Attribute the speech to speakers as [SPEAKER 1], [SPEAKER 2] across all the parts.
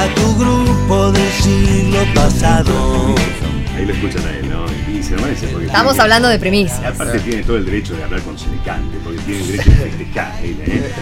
[SPEAKER 1] a tu grupo del siglo pasado.
[SPEAKER 2] Ahí lo escuchan a él, ¿no? Y se amanece porque
[SPEAKER 3] estamos hablando de primicias.
[SPEAKER 2] Aparte tiene todo el derecho de hablar con Senecante, porque tiene el derecho de festejar él,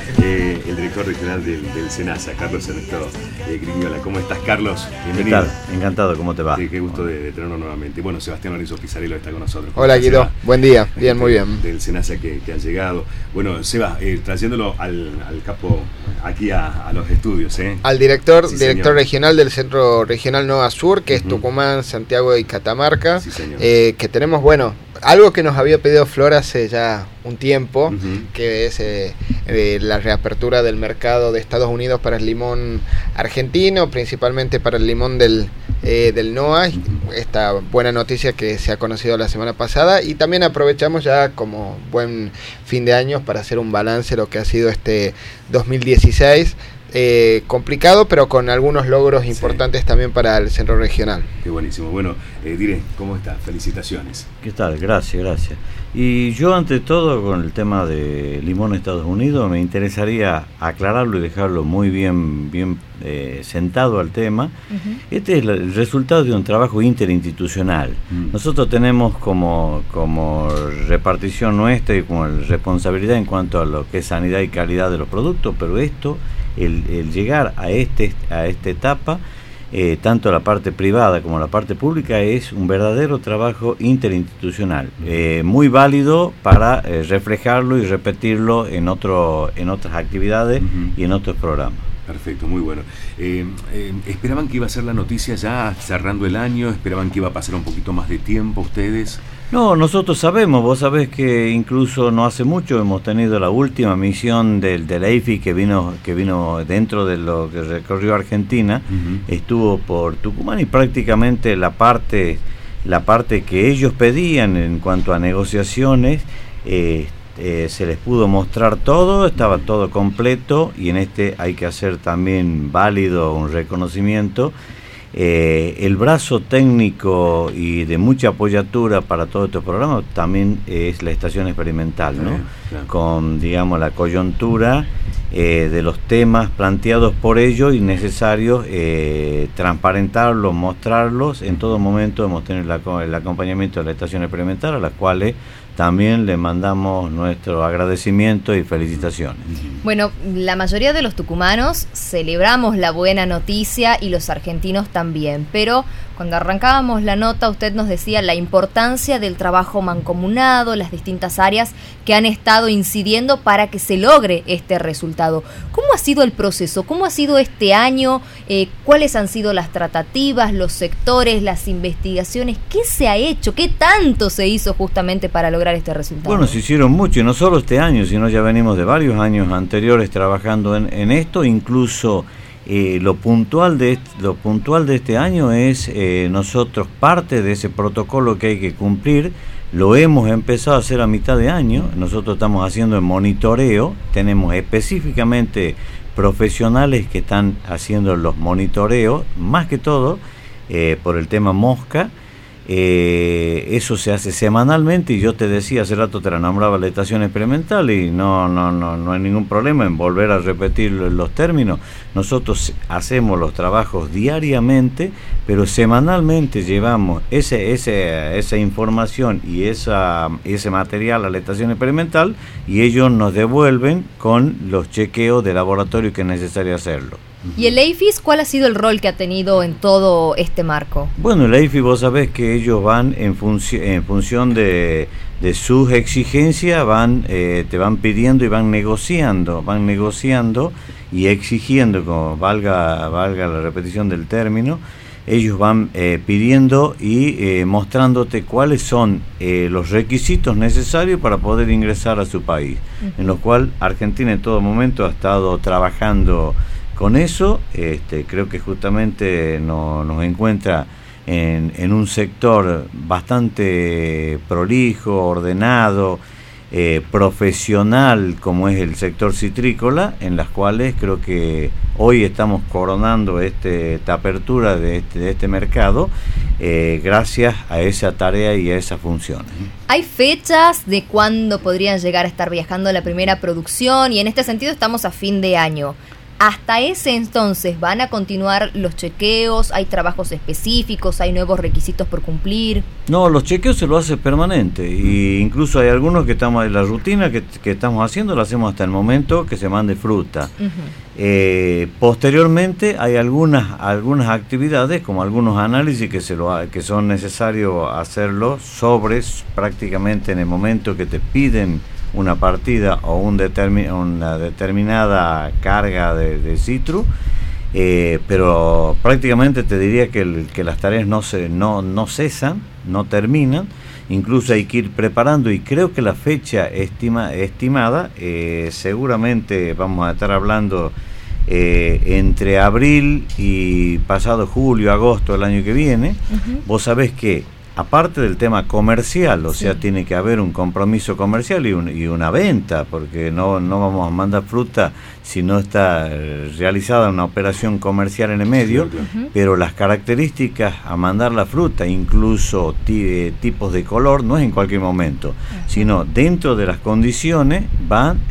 [SPEAKER 2] el director regional del SENASA, Carlos Ernesto Griñola. ¿Cómo estás, Carlos? Bienvenido.
[SPEAKER 4] Encantado, ¿cómo te va?
[SPEAKER 2] Sí, qué gusto de tenerlo nuevamente. Bueno, Sebastián Lorenzo Pizarello está con nosotros.
[SPEAKER 5] Hola, Guido. Buen día. Bien, muy bien.
[SPEAKER 2] Del SENASA que han llegado. Bueno, Seba, trayéndolo al capo aquí a los estudios,
[SPEAKER 5] Al director
[SPEAKER 2] sí,
[SPEAKER 5] regional del Centro Regional Nova Sur, que es Tucumán, Santiago y Catamarca.
[SPEAKER 2] Sí, señor.
[SPEAKER 5] Que tenemos, bueno, algo que nos había pedido Flor hace ya un tiempo, que es la reapertura del mercado de Estados Unidos para el limón argentino, principalmente para el limón del NOA, esta buena noticia que se ha conocido la semana pasada, y también aprovechamos ya como buen fin de año para hacer un balance de lo que ha sido este 2016, complicado, pero con algunos logros importantes también para el centro regional.
[SPEAKER 2] Qué buenísimo. Bueno, Dire, ¿cómo estás? Felicitaciones.
[SPEAKER 4] ¿Qué tal? Gracias. Y yo, ante todo, con el tema de limón Estados Unidos, me interesaría aclararlo y dejarlo muy bien sentado al tema. Este es el resultado de un trabajo interinstitucional. Nosotros tenemos como repartición nuestra y como responsabilidad en cuanto a lo que es sanidad y calidad de los productos, pero esto, el llegar a esta etapa, tanto la parte privada como la parte pública, es un verdadero trabajo interinstitucional, muy válido para reflejarlo y repetirlo en otras actividades y en otros programas.
[SPEAKER 2] Perfecto, muy bueno. ¿Esperaban que iba a ser la noticia ya cerrando el año? ¿Esperaban que iba a pasar un poquito más de tiempo ustedes?
[SPEAKER 4] No, nosotros sabemos, vos sabés que incluso no hace mucho hemos tenido la última misión del EIFI que vino dentro de lo que recorrió Argentina, estuvo por Tucumán, y prácticamente la parte que ellos pedían en cuanto a negociaciones, se les pudo mostrar todo, estaba todo completo, y en este hay que hacer también válido un reconocimiento. El brazo técnico y de mucha apoyatura para todos estos programas también es la estación experimental, ¿no? Claro. Con, digamos, la coyuntura de los temas planteados por ellos y necesarios transparentarlos, mostrarlos. En todo momento hemos tenido el acompañamiento de la estación experimental, a las cuales también le mandamos nuestro agradecimiento y felicitaciones.
[SPEAKER 3] Bueno, la mayoría de los tucumanos celebramos la buena noticia y los argentinos también, pero cuando arrancábamos la nota usted nos decía la importancia del trabajo mancomunado, las distintas áreas que han estado incidiendo para que se logre este resultado. ¿Cómo ha sido el proceso? ¿Cómo ha sido este año? ¿Cuáles han sido las tratativas, los sectores, las investigaciones? ¿Qué se ha hecho? ¿Qué tanto se hizo justamente para lograr este resultado?
[SPEAKER 4] Bueno, se hicieron mucho, y no solo este año, sino ya venimos de varios años anteriores trabajando en esto. Incluso lo puntual de este año es nosotros parte de ese protocolo que hay que cumplir. Lo hemos empezado a hacer a mitad de año. Nosotros estamos haciendo el monitoreo, tenemos específicamente profesionales que están haciendo los monitoreos, más que todo por el tema mosca. Eso se hace semanalmente, y yo te decía hace rato, te la nombraba la estación experimental, y no hay ningún problema en volver a repetir los términos. Nosotros hacemos los trabajos diariamente, pero semanalmente llevamos esa información y ese material a la estación experimental, y ellos nos devuelven con los chequeos de laboratorio que es necesario hacerlo.
[SPEAKER 3] ¿Y el EIFIS cuál ha sido el rol que ha tenido en todo este marco?
[SPEAKER 4] Bueno, el EIFIS, vos sabés que ellos van en función de sus exigencias, te van pidiendo y van negociando y exigiendo, como valga la repetición del término. Ellos van pidiendo y mostrándote cuáles son los requisitos necesarios para poder ingresar a su país, en lo cual Argentina en todo momento ha estado trabajando con eso. Creo que justamente nos encuentra en un sector bastante prolijo, ordenado, profesional, como es el sector citrícola, en las cuales creo que hoy estamos coronando esta apertura de este mercado, gracias a esa tarea y a esa función.
[SPEAKER 3] ¿Hay fechas de cuándo podrían llegar a estar viajando la primera producción? Y en este sentido estamos a fin de año. Hasta ese entonces, ¿van a continuar los chequeos? ¿Hay trabajos específicos? ¿Hay nuevos requisitos por cumplir?
[SPEAKER 4] No, los chequeos se lo hace permanente, e incluso hay algunos que estamos en la rutina que estamos haciendo, lo hacemos hasta el momento que se mande fruta. Posteriormente hay algunas actividades, como algunos análisis que son necesarios hacerlos prácticamente en el momento que te piden una partida o una determinada carga de citrus, pero prácticamente te diría que las tareas no cesan, no terminan. Incluso hay que ir preparando, y creo que la fecha estimada, seguramente vamos a estar hablando entre abril y pasado julio, agosto del año que viene. Vos sabés que aparte del tema comercial, o sea, tiene que haber un compromiso comercial y una venta, porque no vamos a mandar fruta si no está realizada una operación comercial en el medio, pero las características a mandar la fruta, incluso tipos de color, no es en cualquier momento, sino dentro de las condiciones van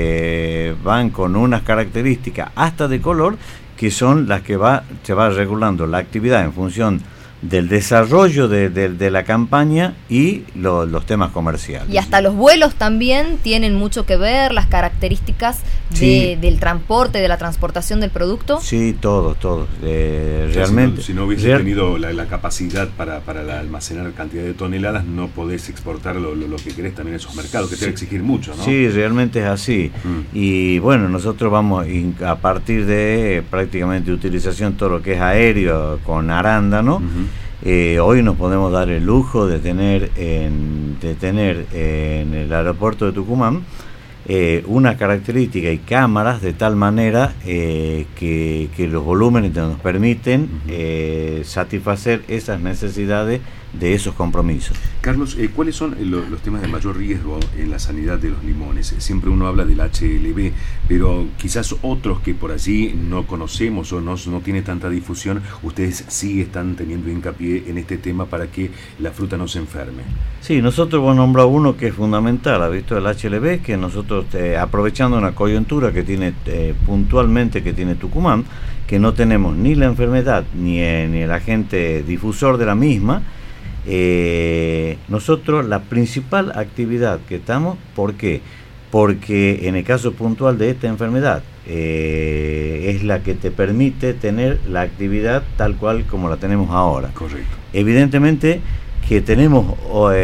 [SPEAKER 4] con unas características hasta de color, que son las que se va regulando la actividad en función del desarrollo de la campaña y los temas comerciales.
[SPEAKER 3] Y hasta los vuelos también tienen mucho que ver, las características del transporte, de la transportación del producto. Sí,
[SPEAKER 4] todos. Realmente.
[SPEAKER 2] Si no hubiese tenido la capacidad para almacenar cantidad de toneladas, no podés exportar lo que querés también a esos mercados, que te va a exigir mucho, ¿no? Sí,
[SPEAKER 4] realmente es así. Y bueno, nosotros vamos a partir de prácticamente utilización todo lo que es aéreo con arándano. Hoy nos podemos dar el lujo de tener en el aeropuerto de Tucumán una característica y cámaras de tal manera que los volúmenes nos permiten satisfacer esas necesidades de esos compromisos.
[SPEAKER 2] Carlos, ¿cuáles son los temas de mayor riesgo en la sanidad de los limones? Siempre uno habla del HLB, pero quizás otros que por allí no conocemos o no tiene tanta difusión, ustedes sí están teniendo hincapié en este tema para que la fruta no se enferme.
[SPEAKER 4] Sí, nosotros hemos nombrado uno que es fundamental, ¿ha visto? El HLB, que nosotros, aprovechando una coyuntura que tiene puntualmente que tiene Tucumán, que no tenemos ni la enfermedad ni el agente difusor de la misma. Nosotros la principal actividad que estamos, ¿por qué? Porque en el caso puntual de esta enfermedad es la que te permite tener la actividad tal cual como la tenemos ahora.
[SPEAKER 2] Correcto.
[SPEAKER 4] Evidentemente que tenemos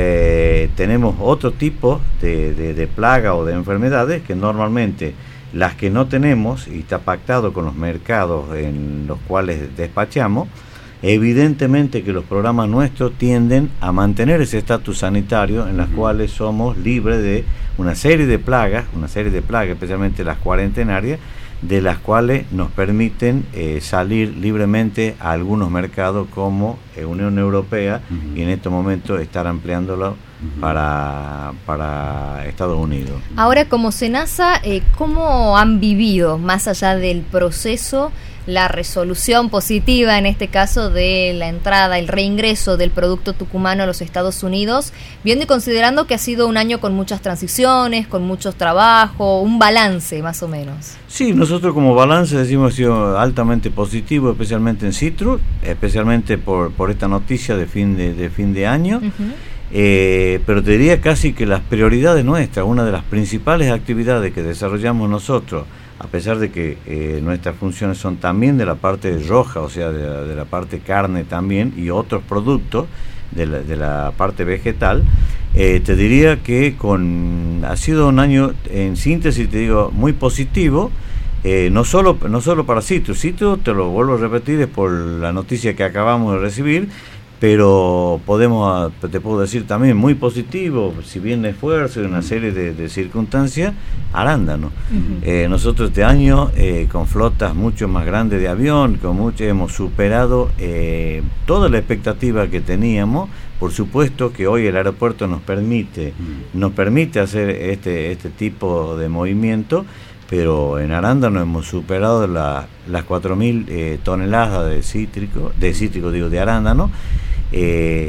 [SPEAKER 4] otro tipo de plaga o de enfermedades que normalmente las que no tenemos, y está pactado con los mercados en los cuales despachamos. Evidentemente que los programas nuestros tienden a mantener ese estatus sanitario en las cuales somos libres de una serie de plagas, especialmente las cuarentenarias, de las cuales nos permiten salir libremente a algunos mercados como Unión Europea y en este momento estar ampliándolo para Estados Unidos.
[SPEAKER 3] Ahora, como SENASA, ¿cómo han vivido, más allá del proceso, la resolución positiva, en este caso, de la entrada, el reingreso del producto tucumano a los Estados Unidos, viendo y considerando que ha sido un año con muchas transiciones, con muchos trabajos, un balance más o menos? Sí,
[SPEAKER 4] nosotros como balance decimos que ha sido altamente positivo, especialmente en citrus, especialmente por esta noticia de fin de año. Pero te diría casi que las prioridades nuestras, una de las principales actividades que desarrollamos nosotros, a pesar de que nuestras funciones son también de la parte roja, o sea, de la parte carne también, y otros productos de la parte vegetal, te diría que ha sido un año, en síntesis te digo, muy positivo, no solo para citrus, te lo vuelvo a repetir, es por la noticia que acabamos de recibir, pero te puedo decir también muy positivo, si bien esfuerzo y una serie de circunstancias, arándano. Nosotros este año, con flotas mucho más grandes de avión, hemos superado toda la expectativa que teníamos. Por supuesto que hoy el aeropuerto nos permite hacer este tipo de movimiento, pero en arándano hemos superado las 4.000 toneladas de arándano.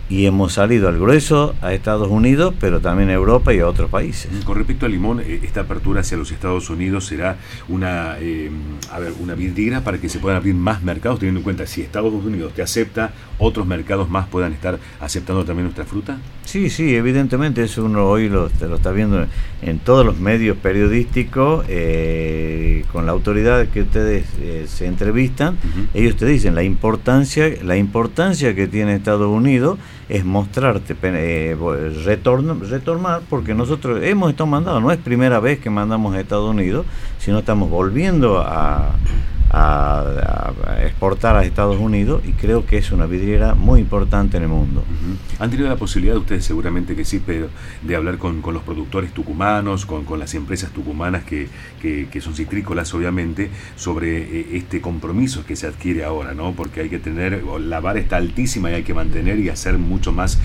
[SPEAKER 4] y hemos salido al grueso a Estados Unidos, pero también a Europa y a otros países.
[SPEAKER 2] Con respecto al limón, esta apertura hacia los Estados Unidos será una vidriera para que se puedan abrir más mercados, teniendo en cuenta si Estados Unidos te acepta, otros mercados más puedan estar aceptando también nuestra fruta.
[SPEAKER 4] Sí, evidentemente eso uno hoy lo está viendo en todos los medios periodísticos, con la autoridad que ustedes se entrevistan. Ellos te dicen la importancia que tiene Estados Unidos es mostrarte, retornar, porque nosotros hemos estado mandando, no es primera vez que mandamos a Estados Unidos, sino estamos volviendo a exportar a Estados Unidos, y creo que es una vidriera muy importante en el mundo.
[SPEAKER 2] ¿Han tenido la posibilidad, ustedes seguramente que sí, pero de hablar con los productores tucumanos, con las empresas tucumanas que son citrícolas, obviamente, sobre este compromiso que se adquiere ahora, ¿no? Porque hay que tener, la vara está altísima y hay que mantener y hacer mucho más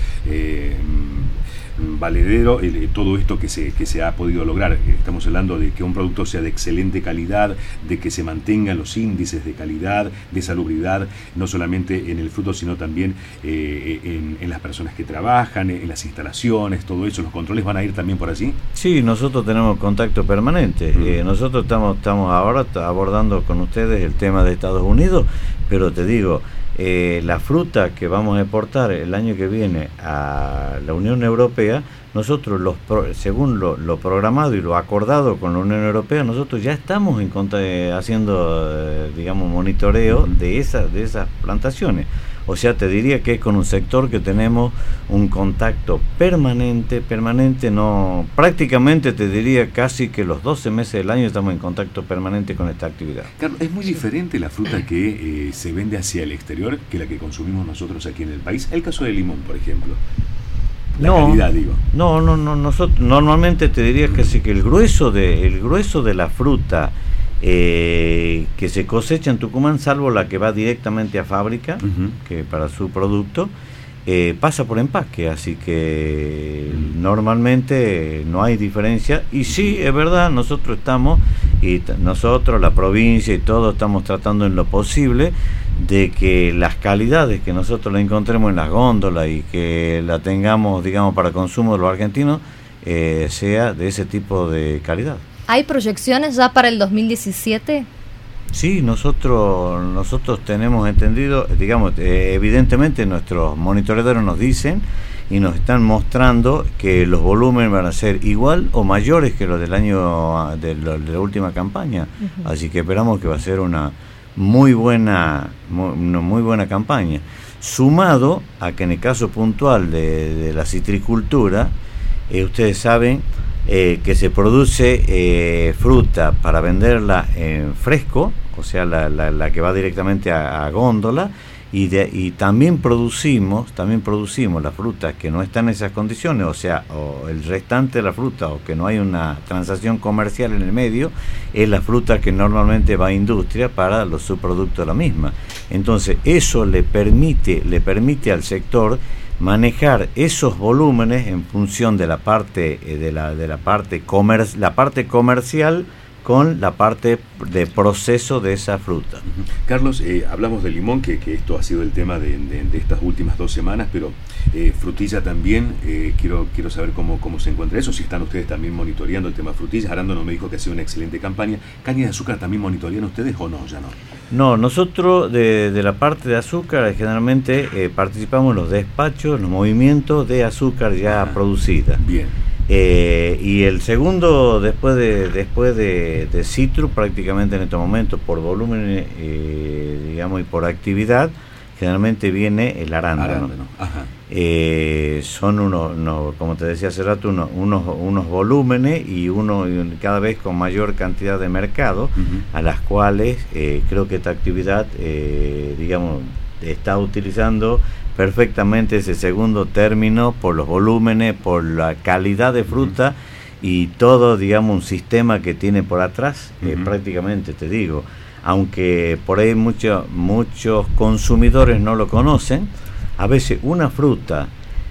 [SPEAKER 2] valedero todo esto que se ha podido lograr. Estamos hablando de que un producto sea de excelente calidad, de que se mantengan los índices de calidad, de salubridad, no solamente en el fruto, sino también en las personas que trabajan, en las instalaciones, todo eso. ¿Los controles van a ir también por allí?
[SPEAKER 4] Sí, nosotros tenemos contacto permanente. Nosotros estamos ahora abordando con ustedes el tema de Estados Unidos, pero te digo, la fruta que vamos a exportar el año que viene a la Unión Europea, nosotros según lo programado y lo acordado con la Unión Europea, nosotros ya estamos haciendo monitoreo de esas plantaciones. O sea, te diría que es con un sector que tenemos un contacto permanente, no, prácticamente te diría casi que los 12 meses del año estamos en contacto permanente con esta actividad.
[SPEAKER 2] Carlos, ¿es muy diferente la fruta que se vende hacia el exterior que la que consumimos nosotros aquí en el país? El caso del limón, por ejemplo. Calidad, digo. No, nosotros normalmente te diría que sí, que el grueso de la fruta que se cosecha en Tucumán, salvo la que va directamente a fábrica, que para su producto, pasa por empaque, así que normalmente no hay diferencia. Y sí, es verdad, nosotros la provincia y todo, estamos tratando en lo posible de que las calidades que nosotros la encontremos en las góndolas y que la tengamos, digamos, para consumo de los argentinos, sea de ese tipo de calidad.
[SPEAKER 3] ¿Hay proyecciones ya para el 2017?
[SPEAKER 4] Sí, nosotros tenemos entendido, digamos, evidentemente nuestros monitoreadores nos dicen y nos están mostrando que los volúmenes van a ser igual o mayores que los del año de la última campaña. Así que esperamos que va a ser una muy buena campaña, sumado a que en el caso puntual de la citricultura, ustedes saben que se produce fruta para venderla en fresco, o sea, la que va directamente a góndola, y también producimos las frutas que no están en esas condiciones, o sea, o el restante de la fruta, o que no hay una transacción comercial en el medio, es la fruta que normalmente va a industria para los subproductos de la misma. Entonces eso le permite al sector manejar esos volúmenes en función de la parte la parte comercial con la parte de proceso de esa fruta.
[SPEAKER 2] Carlos, hablamos del limón, que esto ha sido el tema de estas últimas 2 semanas, pero frutilla también, quiero saber cómo se encuentra eso, si están ustedes también monitoreando el tema frutillas. Arándano me dijo que ha sido una excelente campaña. ¿Caña de azúcar también monitorean ustedes o no? Ya no.
[SPEAKER 4] No, nosotros de la parte de azúcar generalmente participamos en los despachos, los movimientos de azúcar ya producida.
[SPEAKER 2] Bien.
[SPEAKER 4] Y el segundo, después de Citrus, prácticamente en estos momentos, por volumen, y por actividad, generalmente viene el arándano. Son unos, como te decía hace rato, unos volúmenes y cada vez con mayor cantidad de mercado, a las cuales creo que esta actividad, está utilizando perfectamente ese segundo término por los volúmenes, por la calidad de fruta y todo, un sistema que tiene por atrás, prácticamente te digo, aunque por ahí muchos consumidores no lo conocen, a veces una fruta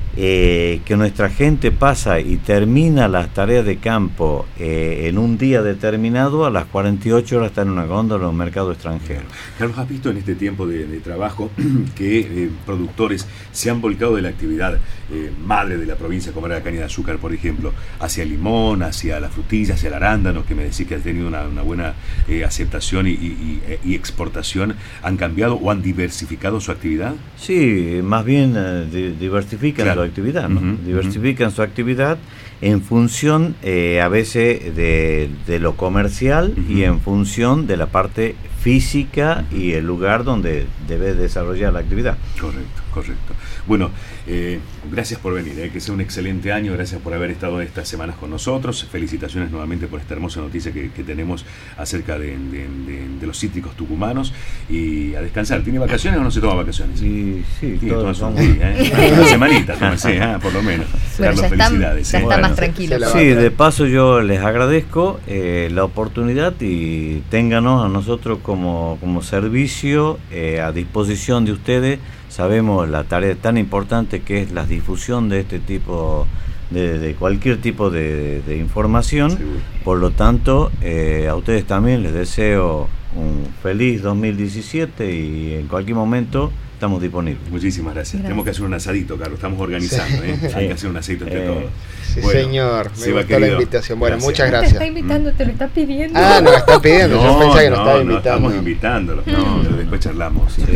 [SPEAKER 4] que nuestra gente pasa y termina las tareas de campo en un día determinado, a las 48 horas está en una góndola en un mercado extranjero.
[SPEAKER 2] Carlos, ¿has visto en este tiempo de trabajo que productores se han volcado de la actividad madre de la provincia, como era la caña de azúcar, por ejemplo, hacia el limón, hacia la frutilla, hacia el arándano, que me decís que ha tenido una buena aceptación y exportación? ¿Han cambiado o han diversificado su actividad?
[SPEAKER 4] Sí, más bien diversifican su actividad, ¿no? Diversifican su actividad en función a veces de lo comercial y en función de la parte física y el lugar donde debe desarrollar la actividad.
[SPEAKER 2] Correcto. Bueno, gracias por venir, que sea un excelente año, gracias por haber estado estas semanas con nosotros, felicitaciones nuevamente por esta hermosa noticia que tenemos acerca de los cítricos tucumanos, y a descansar. ¿Tiene vacaciones o no se toma vacaciones?
[SPEAKER 4] Sí,
[SPEAKER 2] todos un día, una semanita, por lo menos.
[SPEAKER 3] Bueno,
[SPEAKER 2] Carlos, felicidades.
[SPEAKER 3] Ya está más tranquilo.
[SPEAKER 4] Sí, de paso yo les agradezco la oportunidad y ténganos a nosotros como servicio a disposición de ustedes. Sabemos la tarea tan importante que es la difusión de este tipo de cualquier tipo de información. Seguro. Por lo tanto, a ustedes también les deseo un feliz 2017 y en cualquier momento estamos disponibles.
[SPEAKER 2] Muchísimas gracias. Tenemos que hacer un asadito, Carlos, estamos organizando, Hay que hacer un asadito entre todos.
[SPEAKER 5] Sí, bueno, señor, me gustó la invitación. Bueno,
[SPEAKER 2] gracias.
[SPEAKER 5] Muchas gracias.
[SPEAKER 3] Te está invitando, te lo está pidiendo.
[SPEAKER 5] Ah, nos está pidiendo, yo pensaba que nos estaba invitando.
[SPEAKER 2] Estamos invitándolo, pero después charlamos. Sí.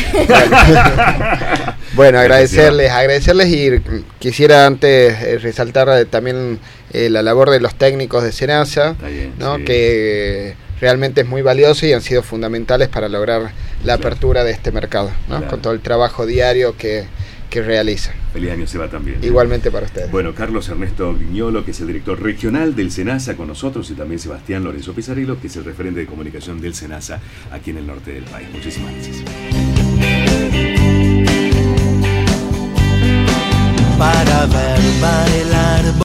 [SPEAKER 5] Bueno, agradecerles y quisiera antes resaltar también la labor de los técnicos de SENASA, ¿no? Sí. Que realmente es muy valioso y han sido fundamentales para lograr la apertura de este mercado, ¿no? Con todo el trabajo diario que realiza.
[SPEAKER 2] Feliz año, Seba, también.
[SPEAKER 5] Igualmente para ustedes.
[SPEAKER 2] Bueno, Carlos Ernesto Viñolo, que es el director regional del SENASA con nosotros, y también Sebastián Lorenzo Pizarrillo, que es el referente de comunicación del SENASA aquí en el norte del país. Muchísimas gracias.
[SPEAKER 1] Para ver bailar